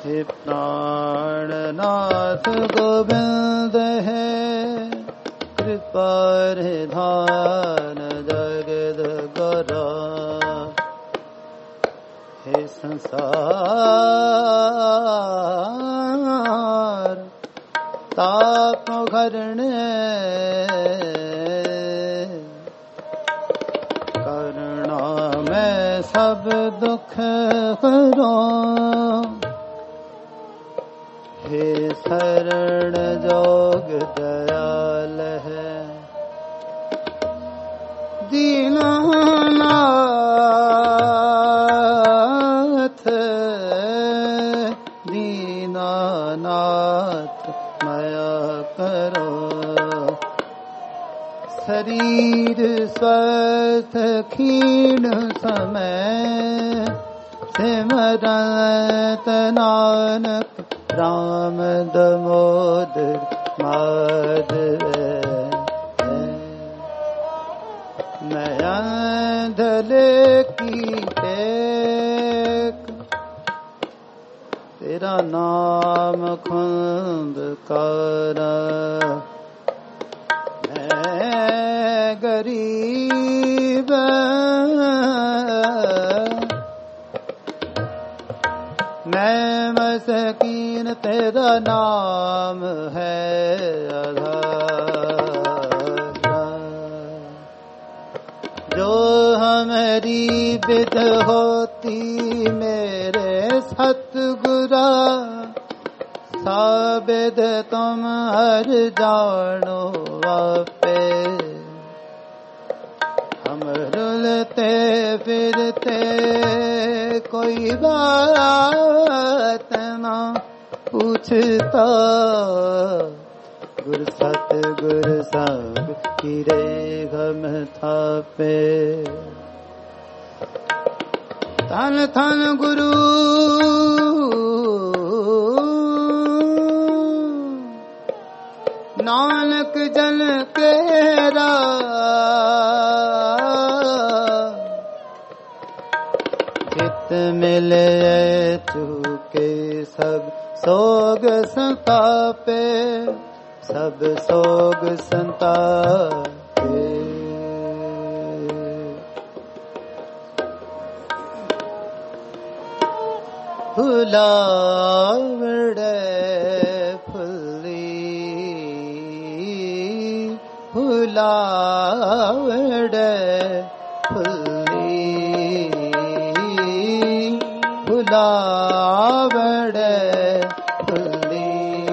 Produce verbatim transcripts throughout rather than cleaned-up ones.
हे प्राणनाथ गोविंद है कृपा निधान जगद गौरा हे संसार ताप घरणे करुणा में सब दुख करो हे शरण जोग दयाल है दीनानाथ दीनानाथ माया करो शरीर स्वस्थ क्षीण समय सिमरत नानक राम दामोदर माधव नयनदले की टेक तेरा नाम खुंद कर मैं गरीब मैं मस्कीन तेरा नाम है आधार जो हमारी बिद होती मेरे सतगुरा साबिद तुम हर जानो वापे हम रुलते फिरते कोई बात ना पूछता गुर सत गुर संग गिरे गम थापे धन धन गुरु नानक जन केरा चित मिले चुके सब सोग संतापे सब सोग संतापे फुलावड़े फुल्ली फुलावड़े फुल्ली फुलावड़े फुल्ली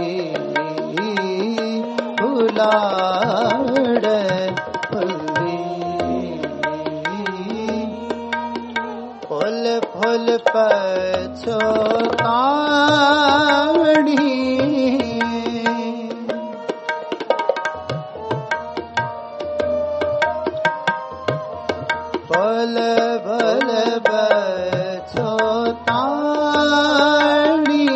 फुलावड़े फुल्ली फुल फुल पछोतावड़ी फुल फुल पछोतावड़ी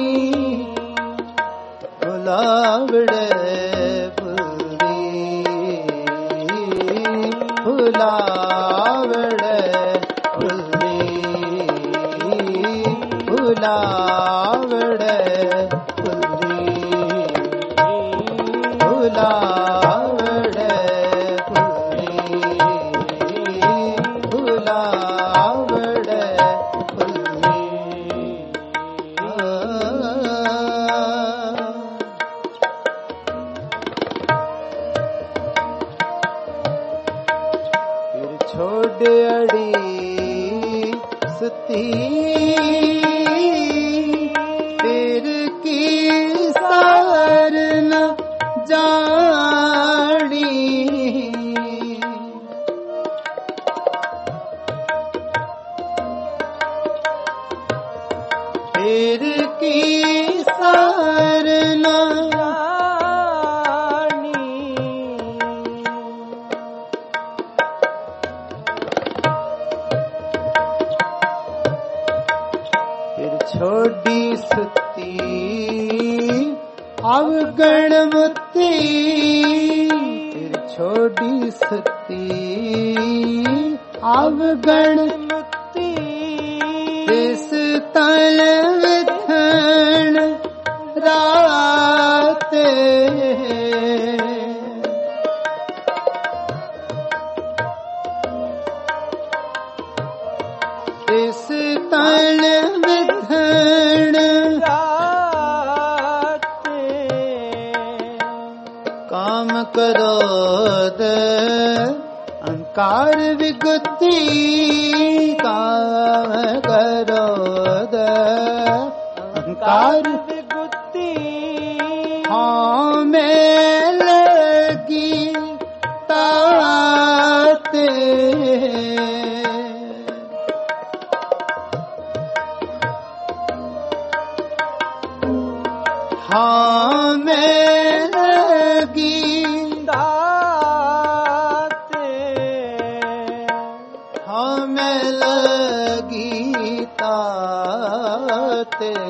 फुलावड़े फुल्ली फुलावड़े फुल्ली फुलावड़े फुल्ली फुलावड़े फुल्ली फुलावड़े फुल्ली फिर छोड़ अड़ी सती फिर की सार न जानी फिर की सार न जानी फिर छोड़ी सुती अवगणमती फिर छोड़ी सती अवगणमती इस तल विथण ਤਿਸ ਤਣ ਵਿਧਣ ਰਾਤੇ ਕਾਮ ਕਰੋਦ ਅਹੰਕਾਰ ਵਿਗੁਤੀ ਕਾਮ ਕਰੋਦ ਅਹੰਕਾਰ ਵਿਗੁਤੀ ਹਾਂ ਮੈਂ ਲਗੀ ਤਾਤੇ ਹਾਂ ਮੈਂ ਲਗੀ ਤਾਤੇ ਹਾਂ ਮੈਂ ਲਗੀ ਤਾਤੇ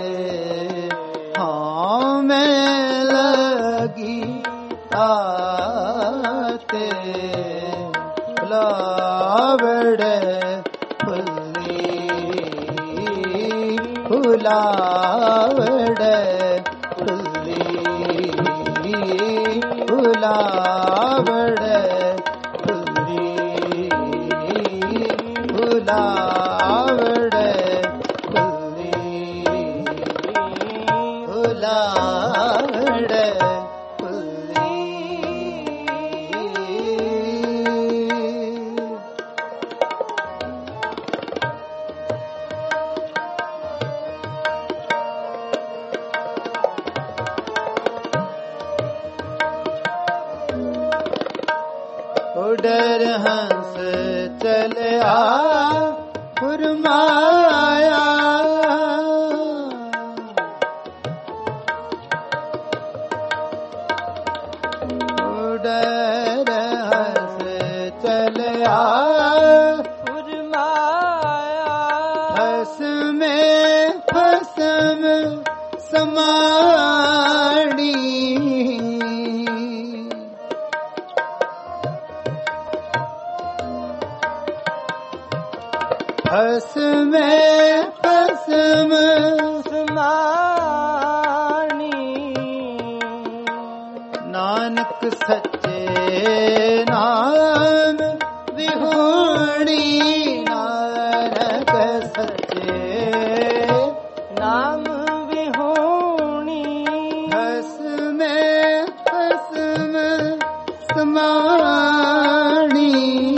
ਹਾਂ ਮੈਂ ਲਗੀ ਤਾਤੇ ਫੁਲਾਵੜੇ ਫੁੱਲੀ ਫੁਲਾਵੜੇ ਫੁਲਾਵੜੇ ਫੁੱਲੀ ਫੁਲਾਵੜੇ ਫੁੱਲੀ ਫੁਲਾਵੜੇ ਫੁੱਲੀ ਉਡਰ ਹੰਸ ਚਲਿਆ ਫੁਰਮਾਇਆ ਉਡਰ ਹੰਸ ਚਲਿਆ ਫੁਰਮਾਇਆ ਫਸਮੇ ਫਸਮ ਸਮਾਣੀ ਫਸਮੇ ਫਸਮ ਸਮਾਣੀ ਨਾਨਕ ਸੱਚੇ ਨਾਮ ਵਿਹੂਣੀ ਨਾਨਕ ਸੱਚੇ ਨਾਮ ਵਿਹੂਣੀ ਫਸਮੇ ਫਸਮ ਸਮਾਣੀ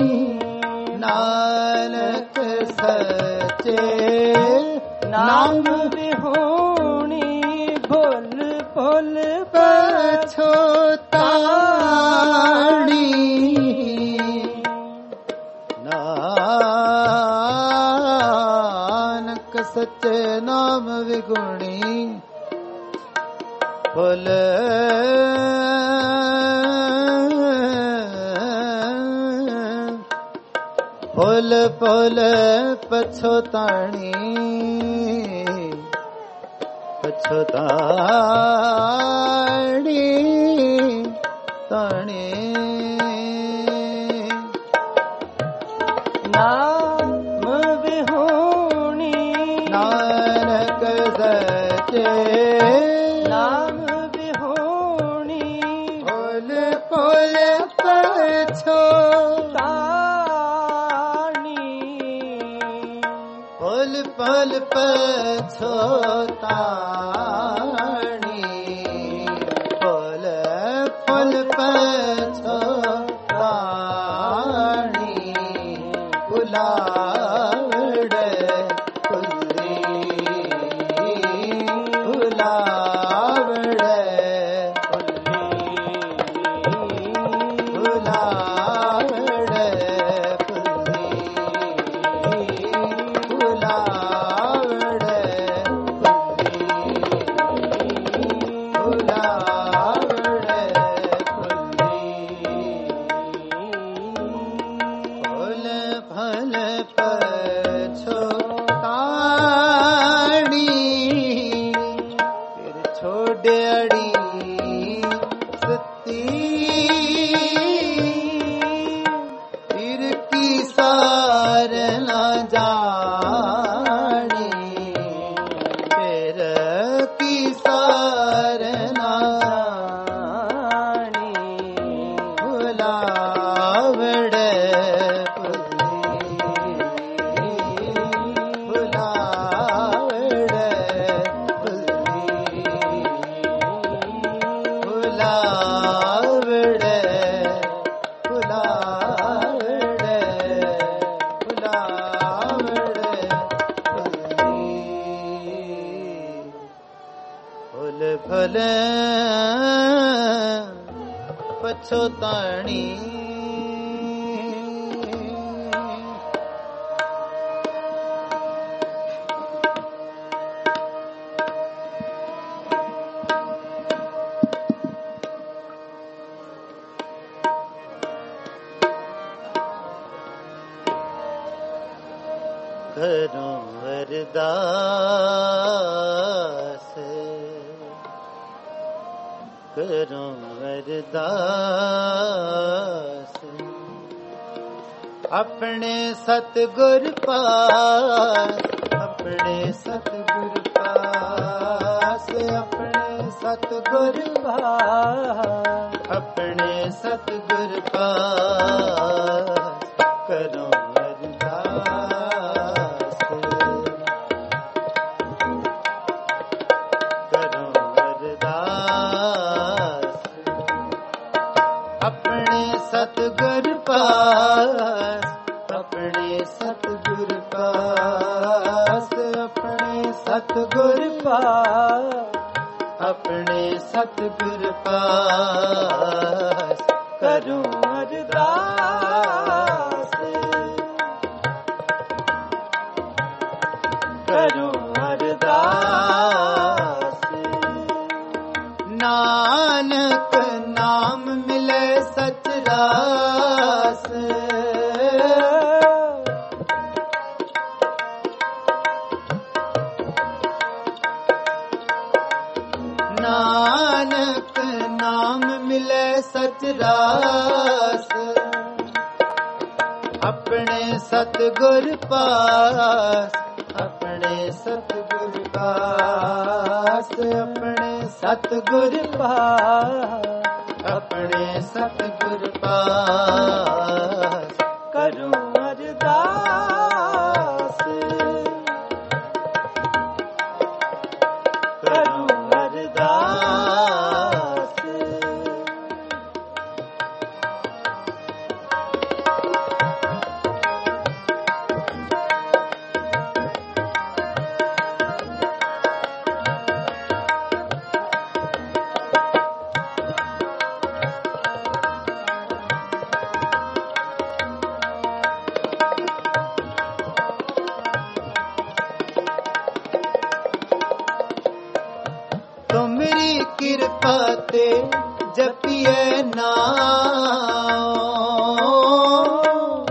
ਨਾਨਕ ਸੱਚੇ ਨਾਮ ਵਿਹੂਣੀ ਭੁੱਲ ਭੁੱਲ ਪਛੋਤਾਣੀ ਨਾਨਕ ਸੱਚੇ ਨਾਮ ਵਿਗੁਣੀ ਭੁੱਲ ਭੁੱਲ ਭੁੱਲ ਪਛੋਤਾਣੀ ਪਛੋਤਾਣੀ ਤਾਣੀ ਨਾਮ ਵਿਹੂਣੀ ਨਾਨਕ ਸੱਚੇ ਨਾਮ ਵਿਹੂਣੀ ਭੁੱਲ ਭੁੱਲ ਪਛੋਤਾਣੀ ਭੁੱਲ ਭੁੱਲ ਪਛੋਤਾਣੀ ਭੁੱਲ ਭੁੱਲ ਪਛੋਤਾਣੀ ਫੁਲਾਵੜੇ ਫੁੱਲੀ ਫੁਲਾਵੜੇ ਫੁਲਾਵੜੇ ਫੁੱਲੀ ਫੁਲਾਵੜੇ बोले पछोतानी करो अरदास करो अरदास अपने सतगुर पास अपने सतगुर पास अपने सतगुर पास अपने सतगुर पास करो सतगुर पास अपने सतगुर पास अपने सतगुर पास अपने सतगुर पास करूं अरदास करूं अरदास नानक नाम मिले सच रास नानक नाम मिले सच रास अपने सतगुर पास अपने सतगुर पास अपने सतगुर पास अपने सतगुर पास करूं अरदास करूं अरदास तुमरी कृपा ते जपिए नाम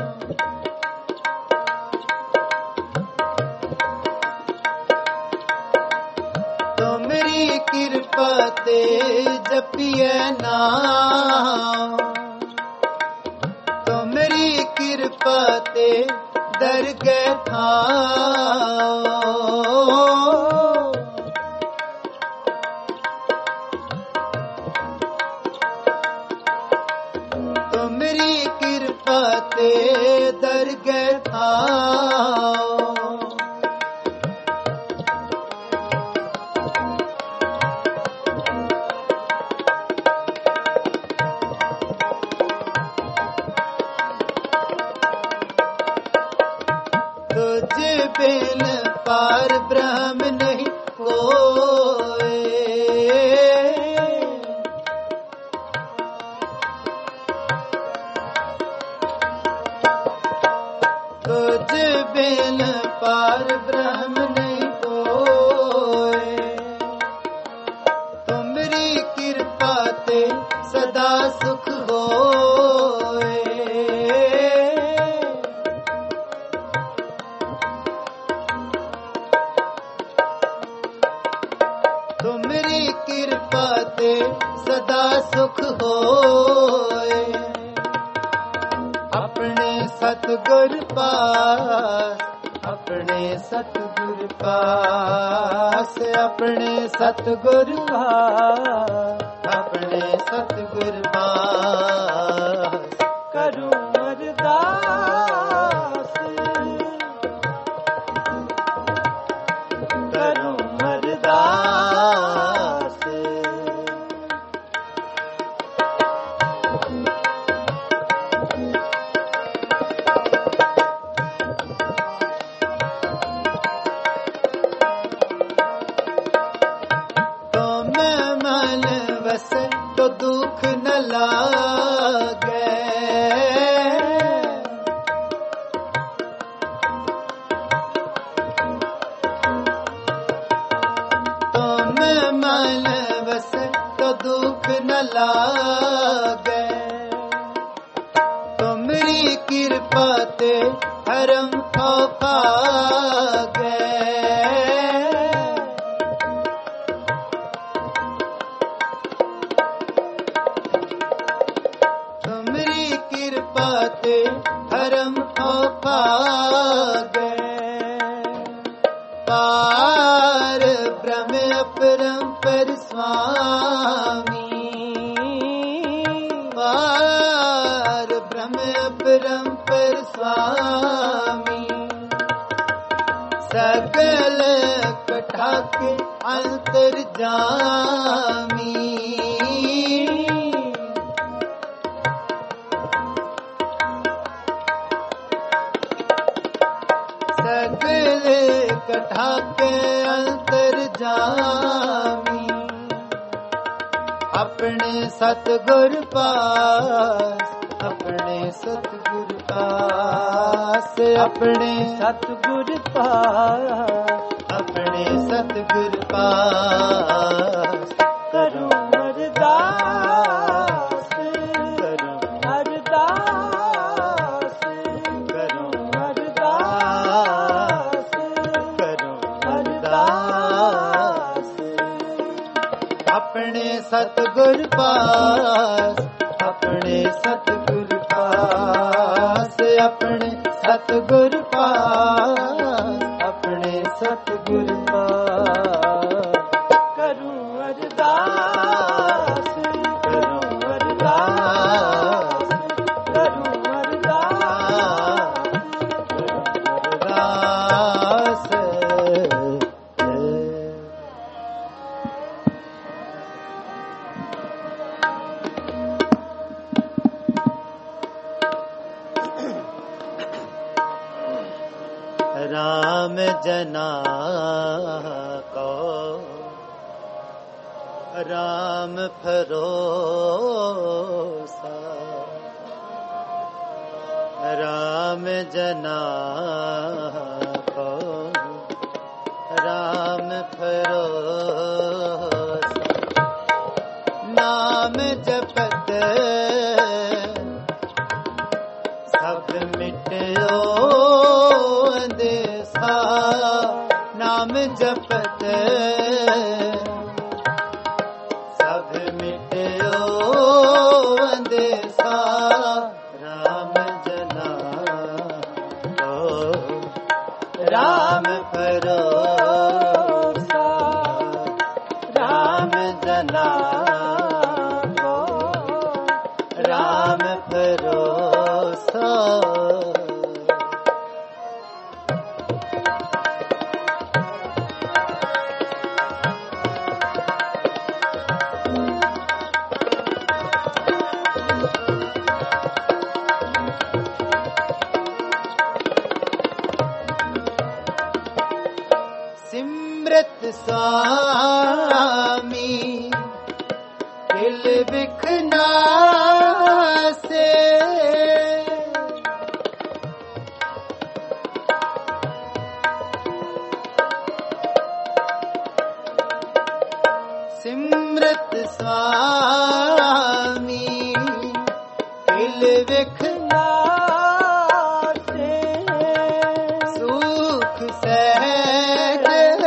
तुमरी कृपा ते जपिए नाम तुमरी कृपा ते दरगह थाओ तुमरी कृपा ते दरगह थाओ तुझ बिन पार ब्रह्म नहीं कोई तुझ बिन पार ब्रह्म नहीं कोई तुमरी कृपा ते सदा सुख होए तुमरी कृपा ते सदा सुख होए अपने सतगुर पास अपने सतगुर पास अपने सतगुर पास अपने सतगुर पास करूं अरदास करूं अरदास तुम लागे, तुमरी कृपा ते हरम हो पागे। तुमरी कृपा ते हरम हो पागे, पार ब्रह्म अपरंपर स्वामी, पार ब्रह्म अपरंपर स्वामी, सकल कटाके अंतर्जामी, सकल कटाके अंतर्जामी, अपने सतगुर पास, अपने सतगुर पास, अपने सतगुर पास, अपने सतगुर पास, करो अरदास, करो अरदास, करो अरदास, करो अरदास। अपने सतगुर पास, अपने सतगुर पास, अपने सतगुर पास, अपने सतगुर पास, करूं अरदास, करूं अरदास, करूं अरदास, अरदास। राम जना को राम भरोसा, राम जना को राम भरोसा, नाम जपत सब मिटयो अंदेसा, नाम जपत सब मिटयो अंदेसा, राम जना को राम भरोसा, राम जना को राम भरोसा। सिमरत स्वामी दिल बिखना से, सिमरत स्वामी दिल बिखना से, सुख सहज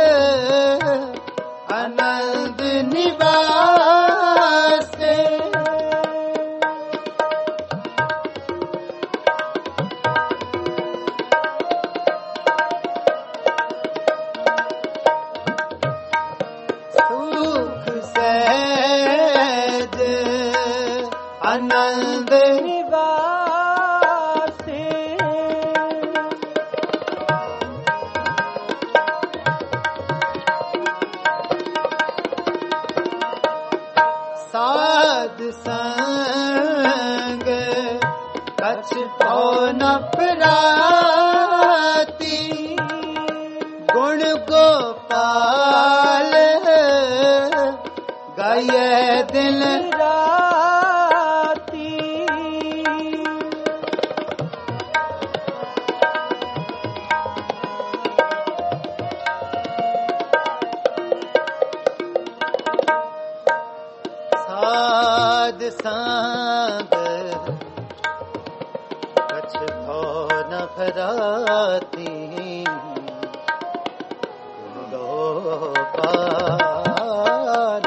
आनंद निवासे, सुख सहज आनंद निवासे, साध संग कछ तो न पराती, गुण गोपाल गाये दिन राती, साध सांग कछ खो न भराती गोपाल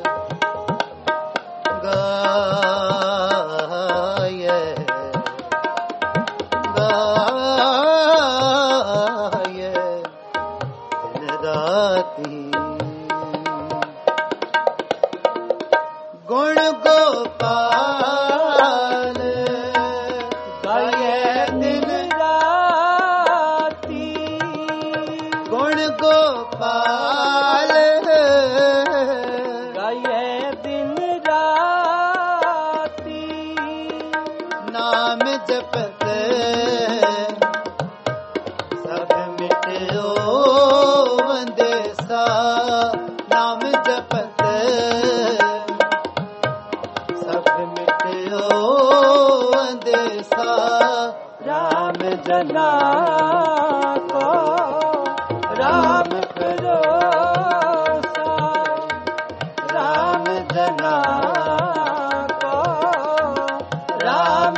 गाय गाय दिन राती गुण गोपाल गाय दिन राती गुण गोपाल गाय दिन राती नाम जपत सब मिटो वंदेसा नाम जपत राम जना को राम भरोसा राम जना को राम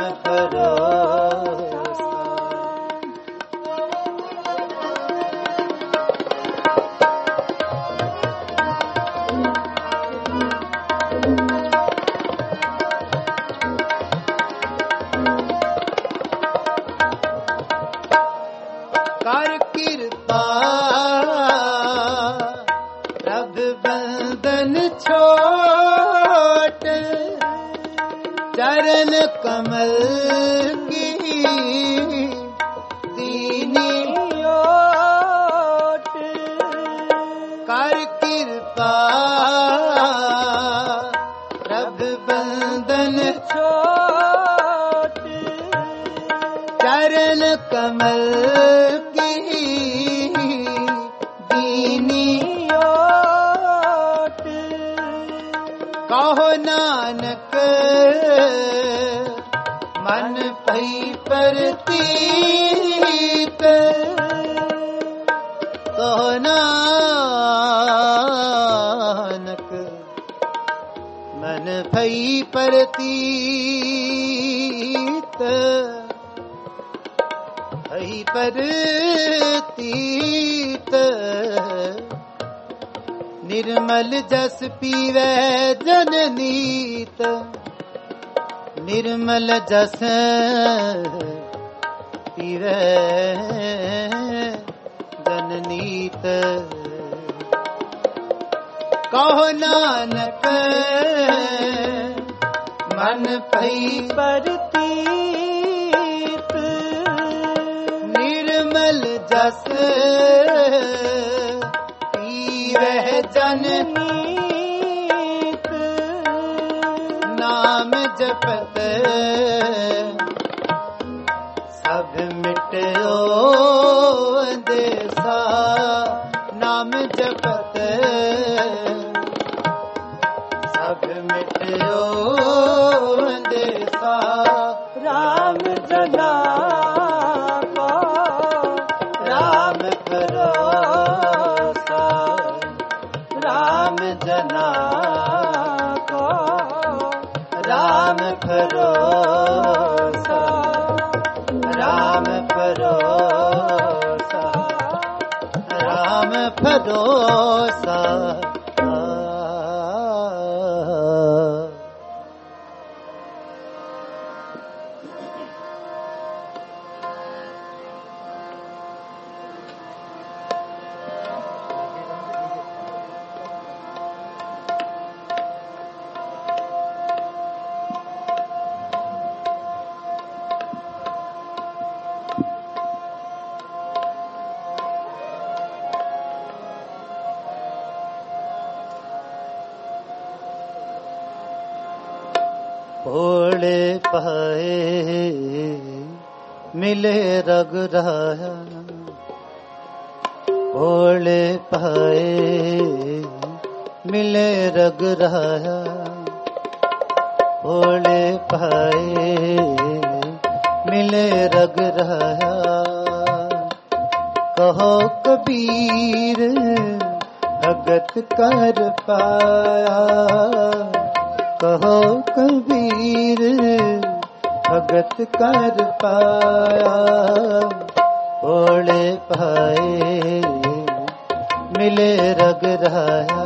भरोसा कर कृपा रब बंदन छोट चरण कमल की दीनी ओट कर कृपा रब बंदन छोट चरण कमल कहो नानक मन भई प्रतीत कहो नानक मन भई प्रतीत भई प्रतीत निर्मल जस पीवे जननीत निर्मल जस पीवे जननीत कहो नानक मन भई प्रतीत निर्मल जस वह जननीत नाम जपत सब मिटो देसा नाम जपत सब मिटो देसा राम जना को राम भरोसा राम जना को राम भरोसा राम भरोसा राम भरोसा भोले पाए मिले रग रहा भोले पाए मिले रग रहा भोले पाए मिले रग रहा कहो कबीर भगत कर पाया कहो कबीर भगत कर पाया। भोले पाए मिले रग राया।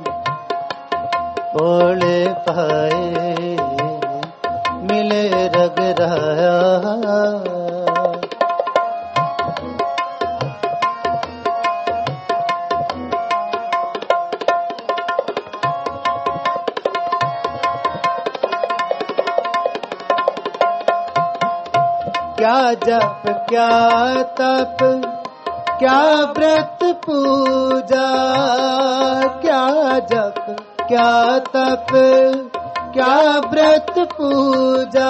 भोले पाए मिले रग राया। क्या जप क्या तप क्या व्रत पूजा। क्या जप क्या तप क्या व्रत पूजा।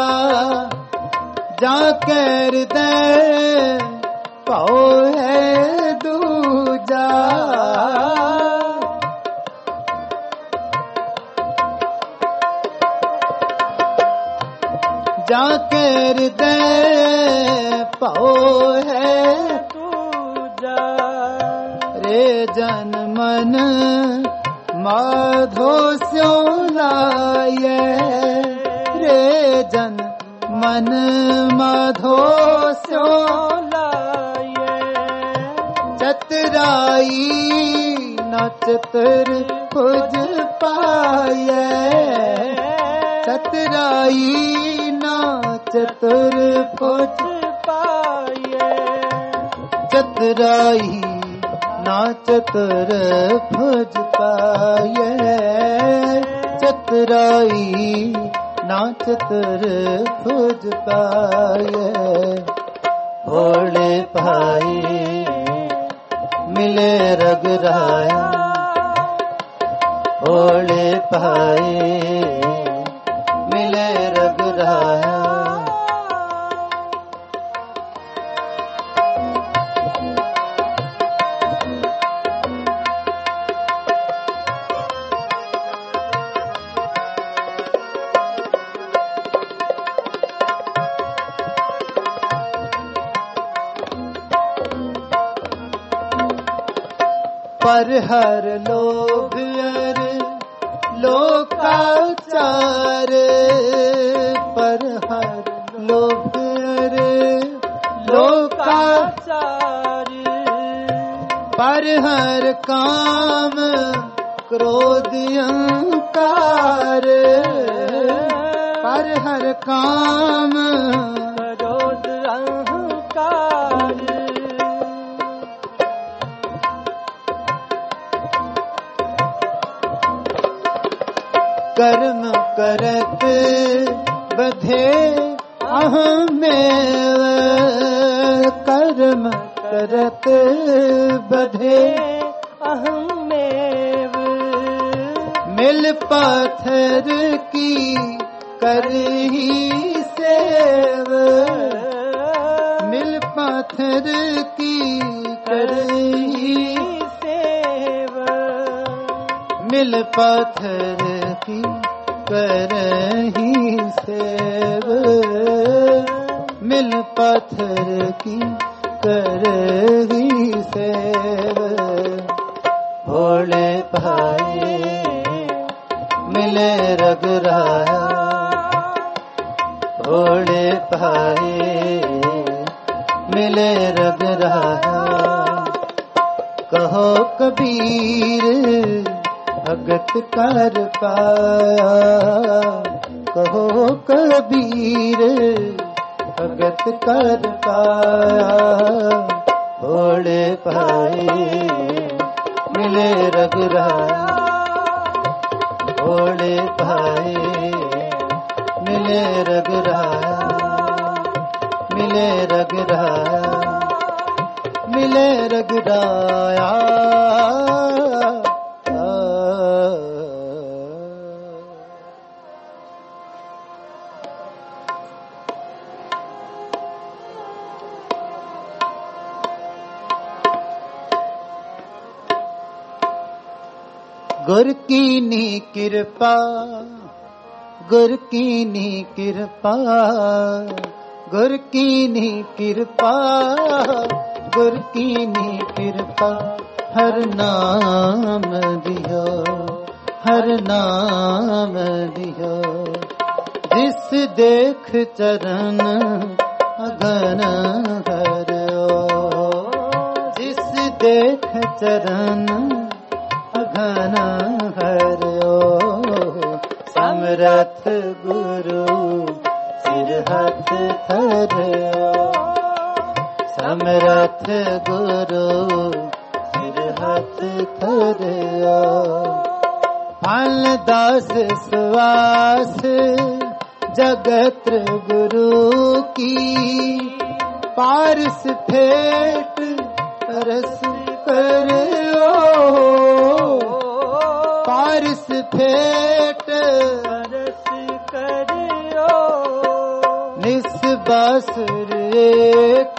जाकर दे पाओ है दूजा। जाकर दे पाओ है दूजा। रे जन मन माधो स्यों लाए। रे जन मन माधो स्यों लाए। चतुराई न चतुर खुज पाए। चतुराई चतुर खोज पाए। चतुराई ना चतुर खोज पाए। चतुराई ना चतुर खोज पाए। भोले पाए मिले रग राया। भोले पाए मिले रग राया। पर हर लोभ अर लोकाचार। पर हर लोभ अर लोकाचार। पर हर काम क्रोध अहंकार। पर हर काम क्रोध अहंकार। कर्म करत बधे अहमेव। कर्म करत बधे अहमेव। मिल पाथर की करही सेव। मिल पाथर की करही सेव। मिल पाथर की करही सेव। मिल पाथर की करही सेव। भोले भाई मिले रग राया। भोले भाई मिले रग राया। कहो कबीर भगत कर पाया। कहो कबीर भगत कर पाया। भोले भाई मिले रग राया। भोले भाई मिले रग राया। मिले रग राया। मिले रग राया। गुर कीनी कृपा। गुर कीनी कृपा। गुर कीनी कृपा। गुर कीनी कृपा। हर नाम दियो हर नाम दियो। जिस देख चरण अगन हरियो, जिस देख चरण अगन हरियो। समरथ गुरु सिर हाथ धरियो, समरथ गुरु सिर हाथ धरियो। फल दास सुवास जगत गुरु की, पारस फेट रस करियो, पारस फेट रस करियो। निस्बासुर एक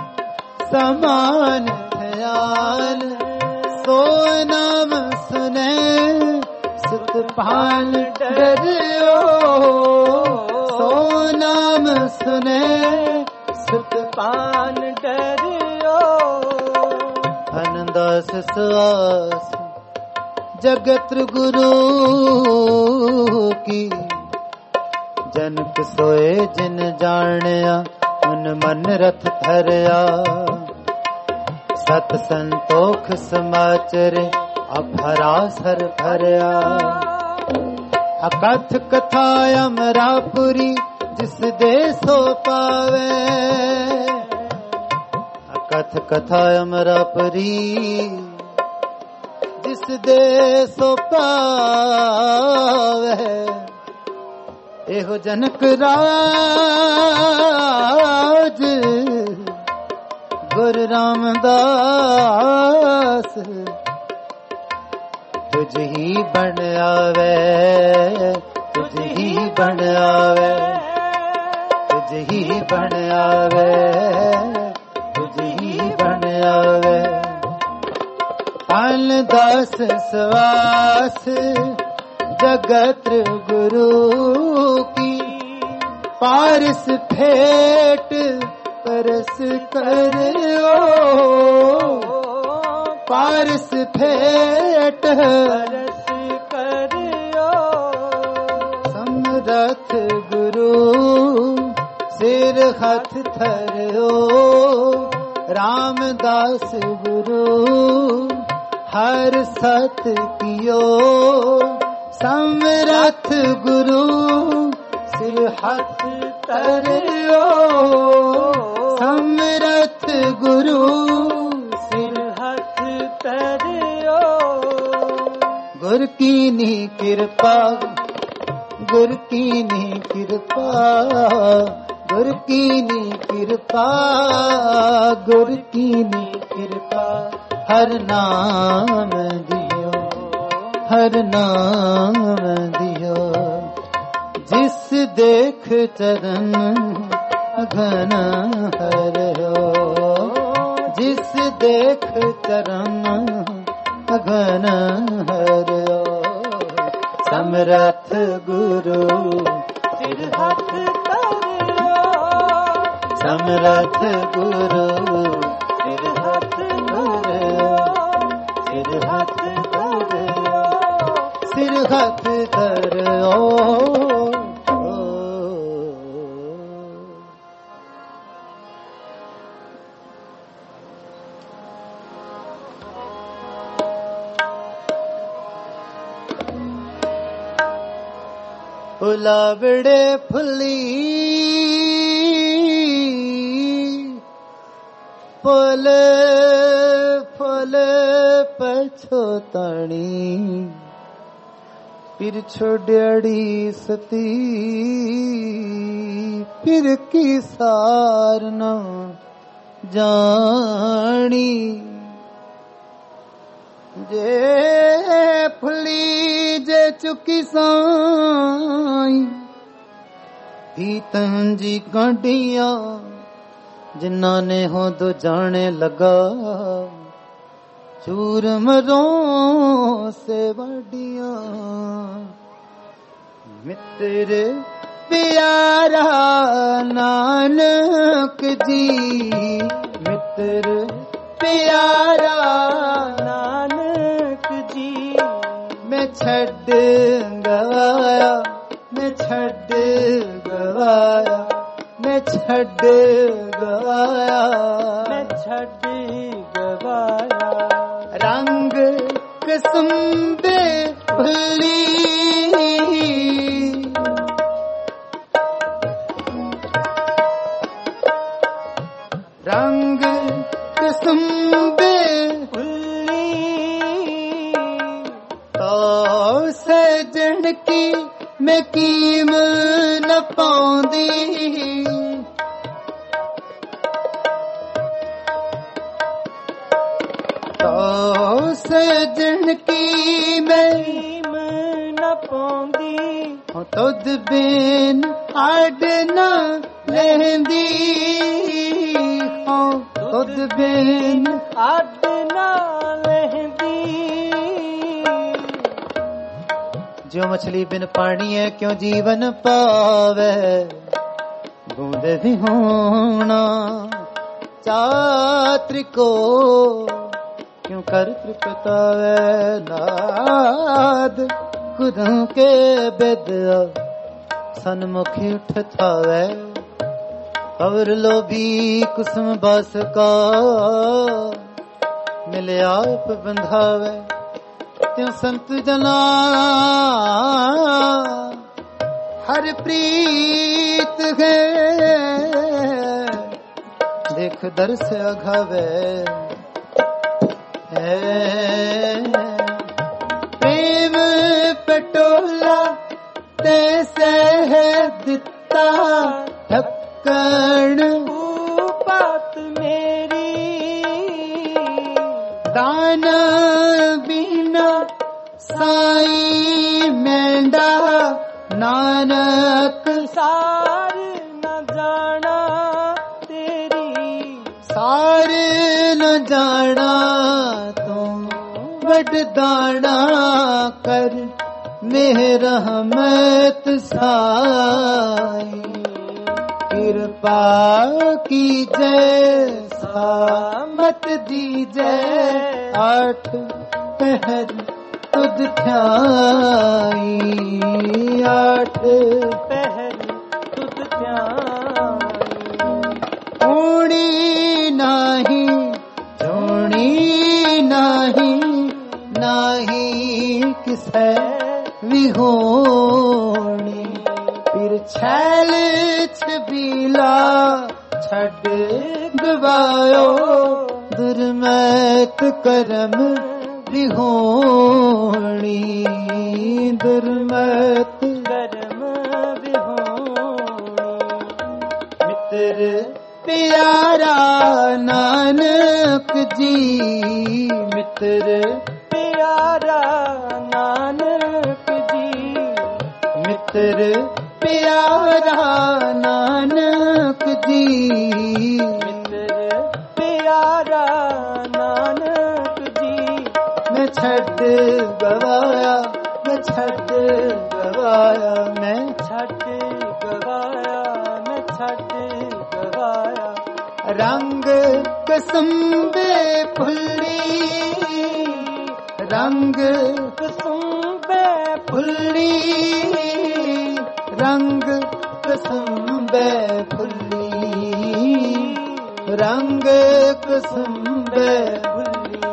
समान ध्यान, सो नाम सुने सुतपान डरियो, सो नाम सुने सुतपान डरियो। धनदास सुआस जगत गुरु की, जनक सोए जिन जानिया उन मन रथ धरिया। सत संतोख समाचरे अभरा सर भरिया। अकथ कथा अमरापुरी जिस दे सो पावे, अकथ कथा अमरापुरी जिस दे सो पावे। एहो जनक राज गुरु रामदास, तुझ ही बन आवे, तुझ ही बन आवे, तुझ ही बन आवे, तुझ ही बन आवे। फल दास सवास जगत गुरु की, पारस फेट परस करियो, पारस फेट परस करियो। समरथ गुरु सिर हाथ धरियो, रामदास गुरु हर सत कियो। समरथ गुरु सिर हाथ धरियो, समरथ गुरु सिर हाथ धरियो। गुर की नी कृपा, गुर की नी कृपा, गुर की नी कृपा, गुर की नी कृपा। हर नाम दियो, हर नाम दियो। जिस देख चरण घन हरियो, जिस देख चरण घन हरियो। समरथ गुरु सिर हाथ धरियो, समरथ गुरु सिर हाथ धरियो, सिर हाथ धरियो। सिर हाथ धरियो। फुलावड़े फुली फुल फुल पछोताणी, फिर छोड़ियाड़ी सती फिर की सार न जानी। जे फुली जे चुकी साई, पीतन जी गांडिया जिन्ना ने हो दो जाने लगा। चूर मरों से वाडिया मित्र प्यारा नानक जी, मित्र प्यारा नानक जी। मैं ਛੱਡ ਗਵਾਇਆ ਮੈਂ ਛੱਡ ਗਵਾਇਆ ਮੈਂ ਛੱਡ ਗਵਾਇਆ ਮੈਂ ਛੱਡ ਗਵਾਇਆ ਰੰਗ ਕਸੁੰਬੇ ਭੁੱਲੀ ਰੰਗ ਕਸੁੰਬੇ ਭੁੱਲੀ ਤੋ ਸਜਣ ਕੀ ਮੈਂ ਕੀਮ ਨ ਪਾਉਂਦੀ ਤੋ ਸਜਣ ਕੀ ਮੈਂ ਕੀਮ ਨ ਪਾਉਂਦੀ ਹੋ ਤੁਧ ਬਿਨ ਆਡ ਨਾ ਲੈਂਦੀ ਹੋ ਤੁਧ ਬਿਨ ਅੱਡ ਨਾ ਲਹਿੰਦੀ जो मछली बिन पानी है क्यों जीवन पावे बूंद भी होना चात्र को क्यों कर तृपतावे नाद खुदों के बेद सन्मुखी उठ थावे और लोभी कुसुम बस का मिले आप बंधावे त्यों संत जना हर प्रीत है देख दर्श अघावे प्रेम पटोला तैसे है दिता ढक्कन बात मेरी दाना बिना साई मेंढा नानक सार न जाना तेरी सार न जाना तुम बड़ दाना कर मेरा रहमत साई कृपा की जैसा मत दीजे आठ पहर तुझ ध्याई आठ पहर तुझ ध्याई ऊणी नाही जोणी नाही नाही किसे विहोणी फिर छैल छबीला छड़ गवायो दुर्मैत करम विहोणी दुर्मैत करम विहोणी मित्र प्यारा नानक जी मित्र प्यारा नानक जी मित्र प्यारा नानक जी मित्र प्यारा नानक जी मैं छड़ गवाया मैं छड़ गवाया मैं छड़ गवाया मैं छड़ गवाया रंग कसुंबे फुल्ली रंग कसुंबे फुल्ली रंग कसुंबे फुल्ली रंग कसुंबे फुल्ली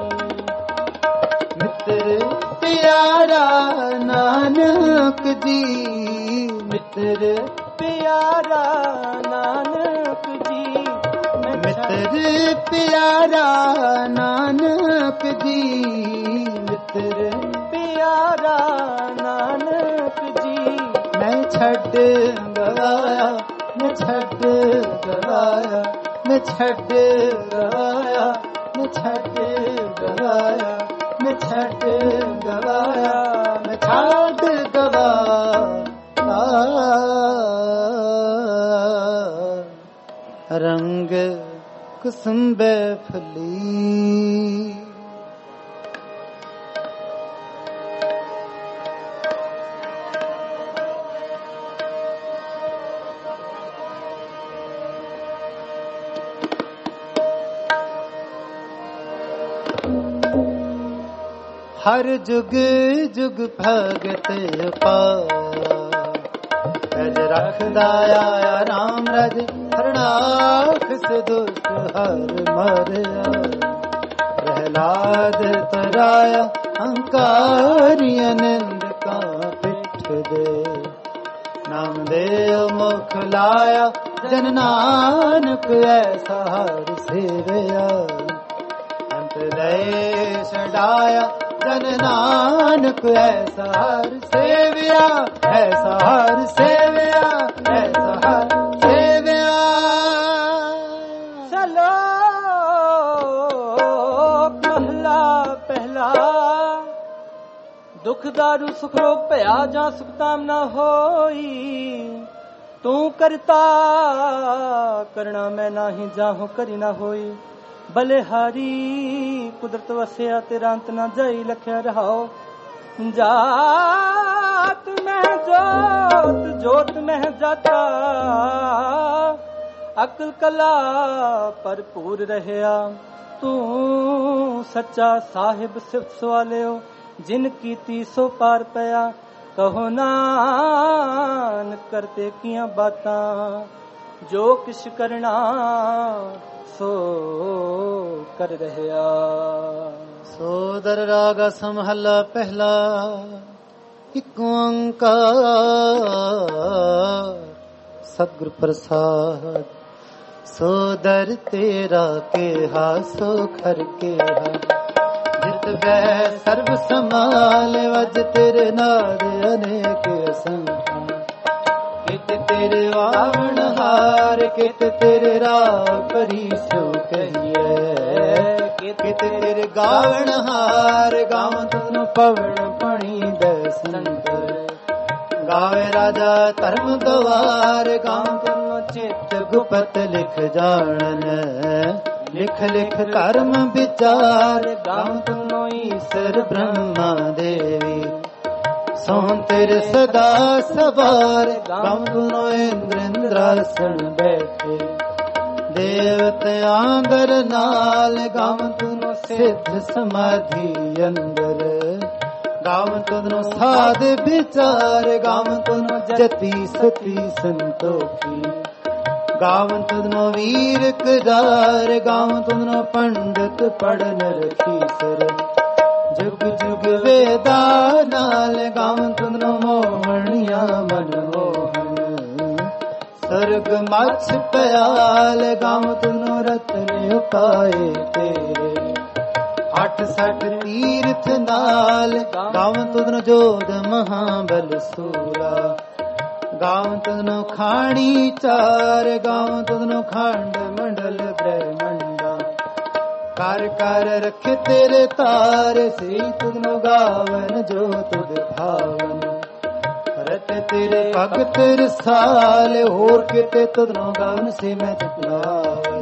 मित्र प्यारा नानक जी मित्र प्यारा नानक जी मित्र प्यारा नानक जी मित्र प्यारा नानक जी मैं छड़ गवाया मैं छड़ गवाया मैं छड़ गवाया मैं छड़ गवाया मैं छड़ गवाया मैं छड़ गवाया रंग कुसुम्बे फली Thank you. ਹਰ ਜੁਗ ਜੁਗ ਭਗਤ ਪਾਇਆ ਅਜ ਰੱਖਦਾ ਆਇਆ ਰਾਮ ਰਜ ਹਰਨਾਖ ਸਦੁਖ ਹਰ ਮਰਿਆ ਪ੍ਰਹਿਲਾਦ ਤਰਾਇਆ ਹੰਕਾਰੀ ਅਨੰਦ ਕਾ ਪਿੱਠ ਦੇ ਨਾਮਦੇਵ ਮੁਖ ਲਾਇਆ ਜਨ ਨਾਨਕ ਐਸਾ ਹਰ ਸੇਵਿਆ ਅੰਤ ਦੇ ਛਡਾਇਆ ਜਨ ਨਾਨਕ ਐਸਾ ਹਰ ਸੇਵਿਆ ਐਸਾ ਹਰ ਸੇਵਿਆ ਐਸਾ ਹਰ ਸੇਵਿਆ ਚਲੋ ਪਹਿਲਾ ਪਹਿਲਾ ਦੁਖ ਦਾਰੂ ਸੁਖ ਰੋਗ ਭਇਆ ਜਾਂ ਸੁਖ ਤਾਮ ਨਾ ਹੋਈ ਤੂੰ ਕਰਤਾ ਕਰਣਾ ਮੈਂ ਨਾਹੀ ਜਾਹੋ ਕਰੀ ਨਾ ਹੋਈ ਬਲਿਹਾਰੀ ਕੁਦਰਤ ਵਸਿਆ ਤੇਰਾ ਅੰਤ ਨਾ ਜਾਈ ਲਖਿਆ ਰਹਾਓ ਜਾਤ ਮੈਂ ਜੋਤ ਜੋਤ ਮੈਂ ਜਾਤਾ ਅਕਲ ਕਲਾ ਭਰਪੂਰ ਰਹਿਆ ਤੂੰ ਸੱਚਾ ਸਾਹਿਬ ਸਿਫਤ ਸਵਾਲਿਓ ਜਿਨ ਕੀਤੀ ਸੋ ਪਾਰ ਪਿਆ ਕਹੋ ਨਾਨਕ ਕਰਤੇ ਕੀਆਂ ਬਾਤਾਂ ਜੋ ਕਿਛ ਕਰਨਾ ਸੋ ਕਰ ਰਹਿਆ। ਸੋਦਰ ਰਾਗ ਸਮਹਲਾ ਪਹਿਲਾ ਇਕ ਓੰਕਾਰ ਸਤਿਗੁਰ ਪ੍ਰਸਾਦ ਸੋਦਰ ਤੇਰਾ ਕਿਹਾ ਸੋ ਖਰ ਕਿਹਾ ਜਿਤ ਬੈ ਸਰਬ ਸਮਾਲ ਵਜ ਤੇਰੇ ਨਾਦ ਅਨੇਕ ਸੰਖਾ ਕਿਤ ਤੇਰੇ ਆਵਣ ਹਾਰ ਕਿਤ ਤੇਰੇ ਰਾਹ ਪਰੀ ਸੋ ਕਹੀਏ ਕਿਤ ਤੇਰੇ ਗਾਵਣ ਹਾਰ ਗਾਵ ਤੁਨ ਪਵਨ ਪਣੀ ਦੇ ਸੰਤਰ ਗਾਵੇ ਰਾਜਾ ਧਰਮ ਗਵਾਰ ਗਾਵ ਤੁਨ ਚਿਤ ਗੁਪਤ ਲਿਖ ਜਾਣਨ ਲਿਖ ਲਿਖ ਕਰਮ ਵਿਚਾਰ ਗਾਵ ਤੁਨੋ ਈਸ਼ਰ ਬ੍ਰਹਮਾ ਦੇਵੀ ਸੋਹਣ ਤੇਰੇ ਸਦਾ ਸਵਾਰ ਗਾਵ ਤੁਨੋ ਇੰਦਰ ਇੰਦਰਾਸਣ ਬੈਠੇ ਦੇਵਤਿਆਂ ਦਰ ਨਾਲ ਗਾਵ ਤੁਨੋ ਸਿੱਧ ਸਮਾਧੀ ਅੰਦਰ ਗਾਵ ਤੁਨੋ ਸਾਧ ਵਿਚਾਰ ਗਾਵ ਤੁਨੋ ਜਤੀ ਸਤੀ ਸੰਤੋਖੀ ਗਾਵਨ ਤੁਧਨੋ ਵੀਰ ਕਦਾਰ ਗਾਵਨ ਤੁਧਨੋ ਪੰਡਤ ਪੜਨ ਰਖੀ ਸਰ ਜੁਗ ਜੁਗ ਵੇਦਾ ਨਾਲ ਗਾਵਨ ਤੁਧਨੋ ਮੋਹਣੀਆਂ ਮਨ ਮੋਹਨ ਸਰਗ ਮਛ ਪਿਆਲ ਗਾਵਨ ਤੁਧਨੋ ਰਤਨ ਉਪਾਏ ਤੇਰੇ ਅੱਠ ਸੱਠ ਤੀਰਥ ਨਾਲ ਗਾਵਨ ਤੁਧਨੋ ਜੋਧ ਮਹਾਬਲ ਸੂਰਾ ਗਾਵ ਤੁਧਨੋ ਖਾਣੀ ਚਾਰ ਗਾਵ ਤੁਧਨੋ ਖੰਡ ਮੰਡਲ ਬ੍ਰਹਮੰਡਾ ਕਰ ਕਰ ਰਖ ਤੇਰੇ ਤਾਰ ਸੇ ਤੁਧਨੋ ਗਾਵਨ ਜੋ ਤੁਧ ਭਾਵਨ ਰਤ ਤੇਰੇ ਭਗਤ ਰਸਾਲ ਹੋਰ ਕਿਤੇ ਤੁਧਨੋ ਗਾਵਨ ਸੇ ਮੈਂ ਤੁਧਨਾਵਨ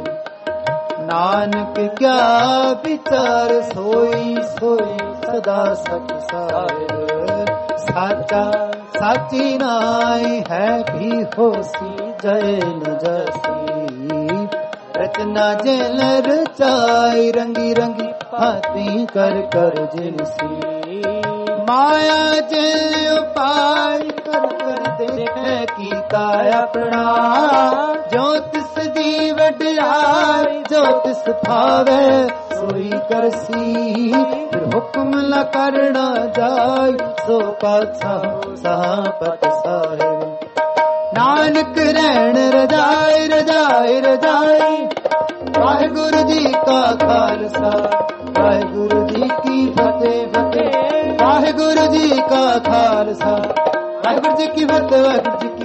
ਨਾਨਕ ਕਿਆ ਵਿਚਾਰ ਸੋਈ ਸੋਈ ਸਦਾ ਸਚ ਸਾਹਿਬ ਸਾਚਾ ਸਾਚੀ ਨਾਈ ਹੈ ਵੀ ਹੋਸੀ ਜੈ ਨ ਜਸੀ ਰਚਨਾ ਜਲ ਰਚਾਈ ਰੰਗੀ ਰੰਗੀ ਭਾਤੀ ਕਰ ਕਰ ਜਿਨਸੀ ਮਾਇਆ ਜਲ ਉਪਾਈ ਕਰ ਕਰ ਦੇਖੈ ਕੀਤਾ ਆਪਣਾ ਜੋ ਤਿਸ ਦੀ ਵਡਿਆਈ ਜੋ ਤਿਸ ਭਾਵੇ ਸੋਈ ਕਰਸੀ ਫਿਰ ਹੁਕਮ ਨ ਕਰਨਾ ਜਾਈ ਸੋ ਪਾਤਸ਼ਾਹ ਸਾਪਤ ਸਾਹਿਬ ਨਾਨਕ ਰਹਿਣ ਰਜਾਈ ਰਜਾਈ ਰਜਾਈ ਵਾਹਿਗੁਰੂ ਜੀ ਕਾ ਖਾਲਸਾ ਵਾਹਿਗੁਰੂ ਜੀ ਕੀ ਫਤਿਹ ਫਤਿਹ ਵਾਹਿਗੁਰੂ ਜੀ ਕਾ ਖਾਲਸਾ ਵਾਹਿਗੁਰੂ ਜੀ ਕੀ ਫਤਿਹ ਵਾਹਿਗੁਰੂ ਜੀ